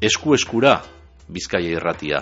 Esku-eskura, Bizkaia Irratia.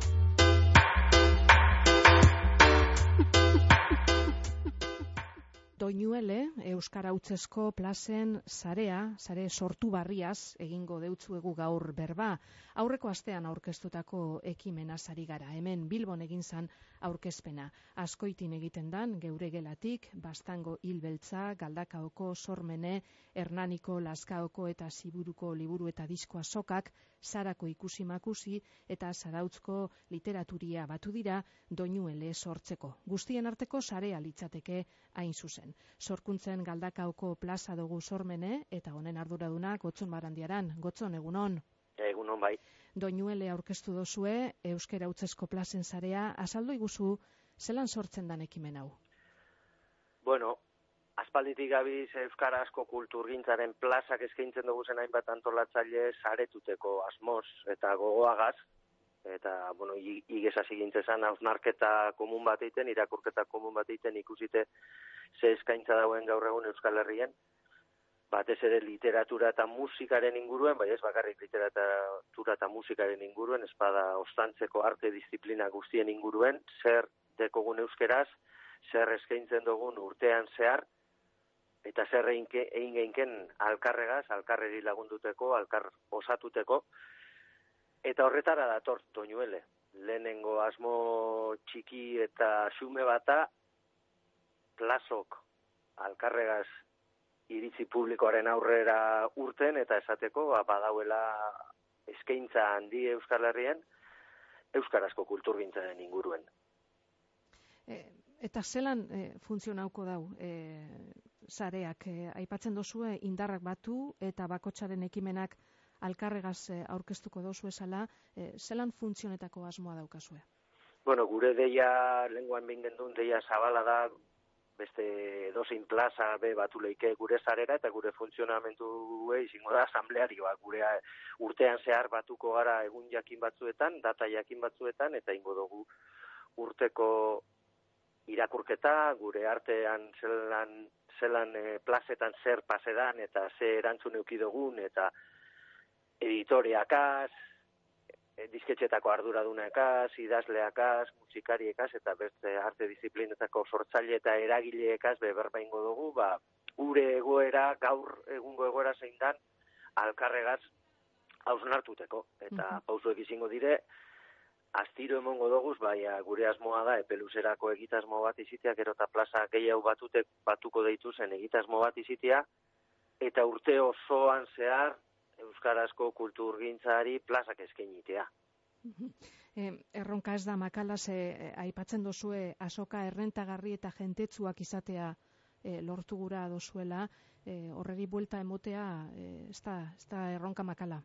Doinuele, Euskara Hutsezko plazen sare sortu barriaz egingo deutzuegu gaur berba. Aurreko astean aurkeztutako ekimenaz ari gara. Hemen Bilbon egin zan aurkezpena. Azkoitin egiten dan, geure gelatik, Bastango Hilbeltza, Galdakaoko Sormene, Hernaniko, Lazkaoko eta Ziburuko liburu eta disko azokak, Sarako ikusi-makusi eta Zarautzko literaturia batu dira Doinuele sortzeko. Guztien arteko sarea litzateke hain zuzen. Sorkuntzen Galdakaoko plaza dugu Sormene eta honen arduraduna Gotzon Barandiaran. Gotzon, egunon? Egunon, bai. Doinuele aurkeztu dozue, Euskara Hutsezko plazen sarea, azaldu iguzu, zelan sortzen dan ekimen hau? Bueno, aspalditik gabiz Euskarazko kulturgintzaren plazak eskaintzen dugu zen hainbat antolatzaile saretuteko asmoz eta gogoagaz, eta, bueno, igezaz egintzezan hausnarketa komun bat egiten, irakurketa komun bat egiten ikusite ze eskaintza dauen gaur egun Euskal Herrien, batez ere literatura eta musikaren inguruen, bai ez bakarrik literatura eta musikaren inguruen, ez bada ostantzeko arte disiplina guztien inguruen, zer dekogun euskeraz, zer eskaintzen dugun urtean zehar, eta zer egin geinken alkarregaz, alkarreri lagunduteko, alkar osatuteko, eta horretara dator Doinuele. Lehenengo asmo txiki eta xume bata, plazok alkarregaz iritzi publikoaren aurrera urten eta esateko badauela eskaintza handi Euskal Herrien euskarazko kulturgintzaren inguruen. Eta zelan funtzionauko dau sareak? Aipatzen dozue indarrak batu eta bakotsaren ekimenak alkarregaz aurkeztuko dozu esala, zelan funtzionetako asmoa daukazue? Bueno, gure deia, lenguan behin gendun, deia zabala da, beste edozein plaza batu leike gure zarera eta gure funtzionamendu izango da asamblearioa. Gure urtean zehar batuko gara egun jakin batzuetan, data jakin batzuetan, eta ingo dugu urteko irakurketa, gure artean zelan plazetan zer pasedan eta ze erantzun euki dugun, eta editoreakaz, disketxetako arduradunekaz, idazleakaz, musikariekaz, eta beste arte disiplinetako sortzaile eta eragileekaz berba ingo dugu, gure egoera, gaur egungo egoera zein dan, alkarregaz hausnartuteko. Eta pauzuek izango dire, astiro emongo doguz, gure asmoa da, epeluzerako egitasmo bat izitea, gero eta plaza gehiago batuko deitu zen egitasmo bat izitea, eta urte osoan zehar, Euskarazko kulturgintzari plazak eskainitea. Erronka ez da makala, aipatzen dozue azoka errentagarri eta jentetsuak izatea lortu gura dozuela, horregi buelta emotea ez da erronka makala.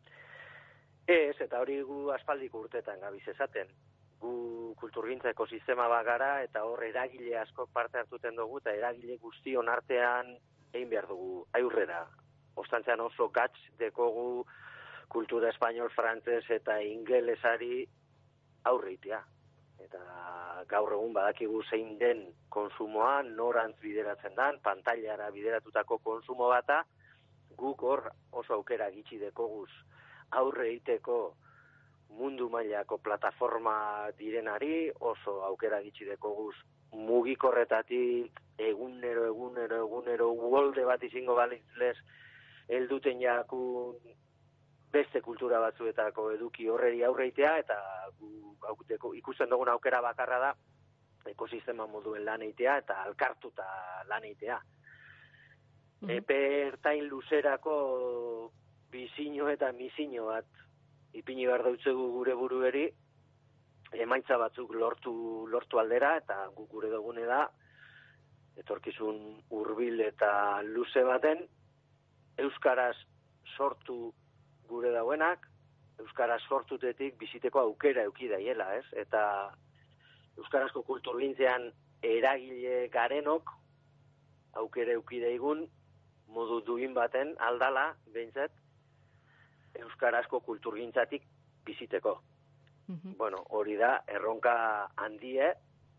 Ez, eta hori gu aspaldiko urtetan gabiz esaten. Gu kulturgintza ekosistema bagara eta hor eragile askok parte hartuten dugu eta eragile guztion artean egin behar dugu aurrera. Ostantzean oso gatz dekogu kultura espainol, frantzez eta ingelesari aurreitea. Eta gaur egun badakigu zein den konsumoa, norantz bideratzen dan, pantailara bideratutako konsumo bata, guk hor oso aukera gitxi dekoguz aurreiteko mundu mailako plataforma direnari, oso aukera gitxi dekoguz mugikorretatik egunero uolde bat izango balitzlez helduten jakun beste kultura batzuetako eduki horreri aurreitea, eta ikusten dugun aukera bakarra da ekosistema moduen lan eitea eta alkartuta lan eitea. Epe ertain luzerako bizino eta misino bat ipini behar dautzegu gure burueri, emaitza batzuk lortu aldera, eta gure dugune da etorkizun hurbil eta luze baten euskaraz sortu gure dauenak, euskaraz sortutetik biziteko aukera euki daiela, ez? Eta euskarazko kulturgintzean eragile garenok aukera euki daigun modu duin baten aldala, behintzat, euskarazko kulturgintzatik biziteko. Bueno, hori da, erronka handie,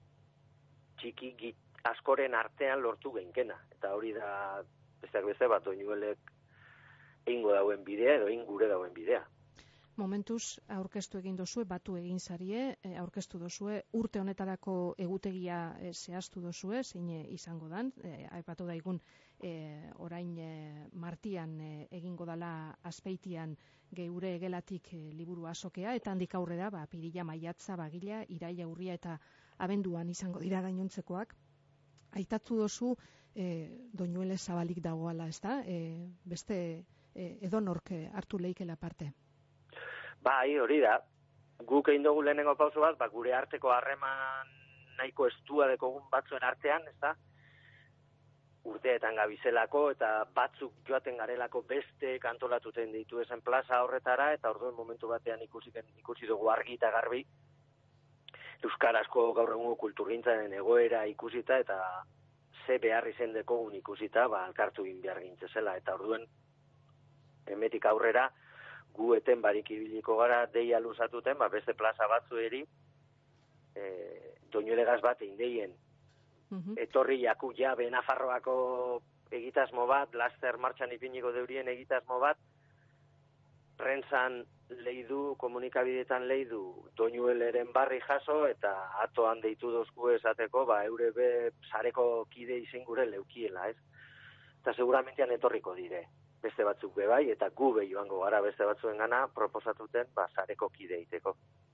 txiki askoren artean lortu geinkena. Eta hori da, besteak beste bat, Doinuelek egingo dauen bidea edo egin gure dauen bidea. momentuz aurkeztu egin dozue, batu egin zarie, aurkeztu dozue, urte honetarako egutegia zehaztu dozue, zein izango dan, aipatu daigun orain martian egingo dala Azpeitian geure gelatik liburu azokea, eta handik aurrera, pirila, maiatza, bagila, iraila, urria eta abenduan izango dira gainontzekoak. Aitatu dozu Doinuele zabalik dagoala, ez da? Beste edonork hartu leikela parte. Bai, hori da. Guk egin dugu lehenengo pauso bat, gure arteko harreman nahiko estua dekogun batzuen artean, ez da? Urteetan gabizelako eta batzuk joaten garelako beste kantolatuten ditu esen plaza horretara, eta orduen momentu batean ikusi dugu argi eta garbi euskarazko gaur egungo kulturgintzaren egoera ikusita eta ze behar izen dekogun ikusita, alkartu egin behar gintzezela, eta orduen emetik aurrera gu eten barik ibiliko gara deia luzatuten, beste plaza batzueri Doinuelegaz bat egin deien. Etorri jaku jabe Nafarroako egitasmo bat, laster martxan ipiniko deurien egitasmo bat, prentzan leidu, komunikabidetan leidu Doinueleren barri jaso, eta atoan deitu dozku esateko, eure be sareko kide izen gure leukiela, ez? Eta seguramentean etorriko dire, beste batzuk be bai, eta gu be joango gara beste batzuen gana proposatuten sareko kide iteko.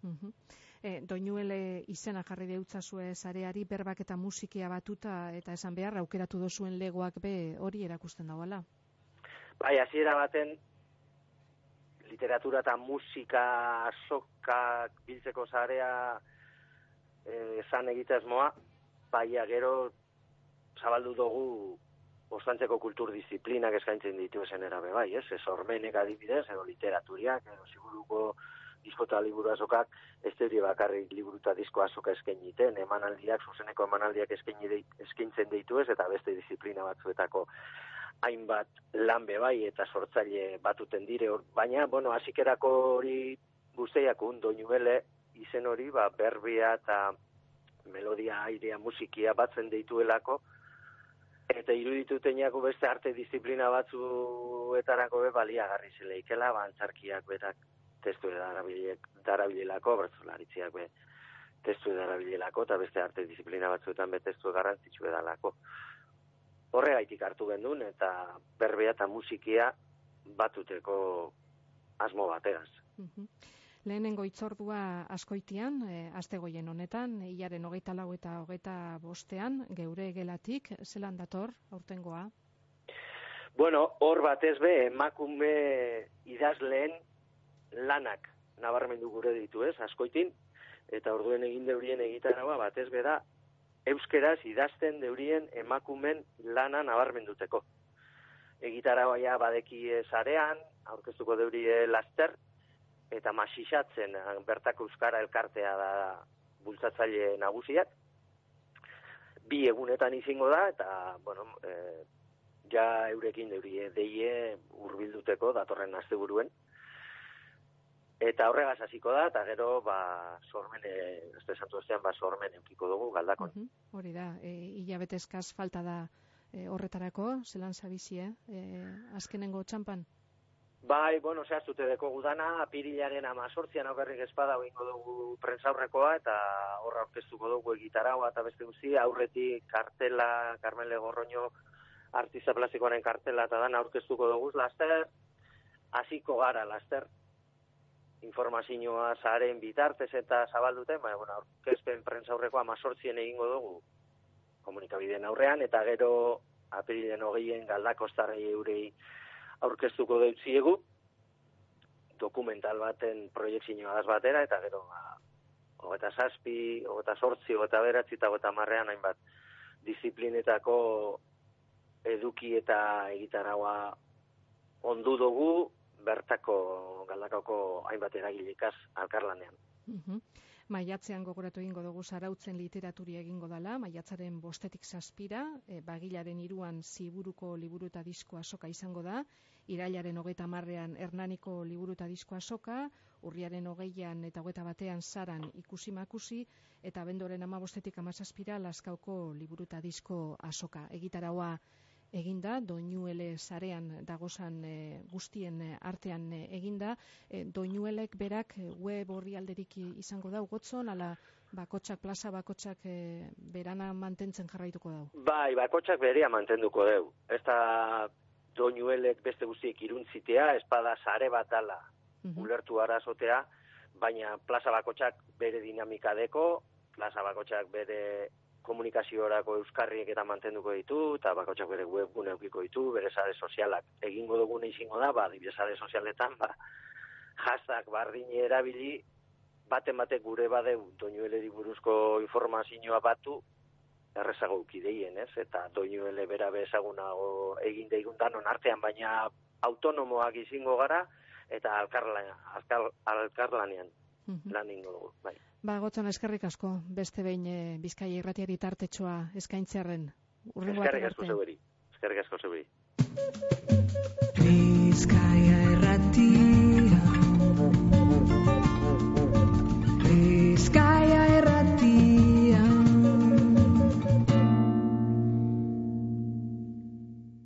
Doinuele izena jarri deutzazue sareari, berbak eta musikia batuta, eta esan behar, aukeratu dozuen legoak be hori erakusten dagoela. Bai, hasiera baten literatura eta musika azokak biltzeko sarea esan egitasmoa, gero zabaldu dugu ostantzeko kultur disiplinak eskaintzen ditu esen erabe bai, ez? Sormenek adibidez, edo literaturiak, edo seguruko disko eta liburu azokak, ez teori bakarrik liburu eta disko azoka eskainiten, emanaldiak, zuzeneko emanaldiak eskaintzen ditu ez, eta beste disiplina batzuetako hainbat lan bai eta sortzaile batuten dire, baina, hasikerako hori guztiako Doinuele izen hori, berbia eta melodia, airea, musikia batzen deituelako, eta irudituteñako beste arte disiplina batzuetarako baliagarri zeleikela, antzarkiak betak testu darabilelako, bertzolaritziak testu darabilelako, eta beste arte disiplina batzuetan testu garrantzitsu edalako. Horregaitik hartu gendun, eta berbea eta musikia batuteko asmo bategaz. Lehenengo itzordua Azkoitian, astegoien honetan, hilaren 24 eta 25 geure gelatik, zelan dator aurtengoa? Hor batez be, emakume idazleen lanak nabarmendu gure ditu ez, Azkoitin, eta orduen egin deurien egitaragoa batez be da, euskeraz idazten deurien emakumen lana nabarmenduteko. Egitaragoa badeki sarean, aurkeztuko deurie laster, eta masixatzen bertako euskara elkartea da bultzatzaile nagusiak. 2 egunetan izango da, eta, ja eurekin deurie deie hurbilduteko datorren asteburuen. Eta horregaz hasiko da, eta gero, sormen eukiko dugu galdakon. Hori da, hilabete eskaz falta da horretarako, zelan zabizie, azkenengo txampan? Bai, zehaztute deko gudana, apirilaren 18an aukerrik espada egingo dugu prentzaurrekoa, eta horra aurkeztuko dugu egitaragoa eta beste guzti, aurretik kartela, Carmele Gorroño artista plastikoaren kartela eta dan aurkeztuko dugu, laster, hasiko gara, laster, informazioa zaren bitartez eta zabalduten, aurkezpen prentzaurrekoa 18an egingo dugu komunikabideen aurrean, eta gero apirilen 20en Galdakostarrei eurei aurkeztuko deutziegu, dokumental baten proiektzioa batera, eta gero 27, 28, 29 eta 30 hainbat disiplinetako eduki eta egitaragoa ondu dugu, bertako Galdakako hainbat eragilekaz alkarlanean. Maiatzean gogoratu egingo dugu Zarautzen literaturia egingo dela, maiatzaren 5 eta 7, bagilaren 3 Ziburuko liburu eta disko azoka izango da, irailaren 30 Hernaniko liburu eta disko azoka, urriaren 20 eta 21 Zaran ikusi-makusi, eta abenduaren 15 eta 17 Lazkaoko liburu eta disko azoka. Egitaraua eginda, Doinuele sarean dagozan guztien artean eginda. Doinuelek berak web orrialderik izango dau gotzon, ala bakotxak, plaza bakotxak berana mantentzen jarraituko dau? Bai, bakotxak berea mantenduko deu. Ez da Doinuelek beste guztiek iruntzitea, espada sare bat dala ulertu arazotea, baina plaza bakotxak bere dinamika deko, plaza bakotxak bere komunikaziorako euskarriek eta mantenduko ditu, eta bakotxak bere webgune eukiko ditu, bere sare sozialak egingo dugune izango da, adibidez sare sozialetan, hashtag bardine erabili, baten batek gure badeu Doinueleri buruzko informazioa batu, errezago ukideien, ez? Eta Doinuele bera bezagunago egin deigun danon artean, baina autonomoak izango gara, eta alkarlanean lan ingo dugu, bai. Gotzon, eskerrik asko, beste behin Bizkaia Irratiari tartetxoa eskaintzearren. Eskerrik asko zeuberi. Bizkaia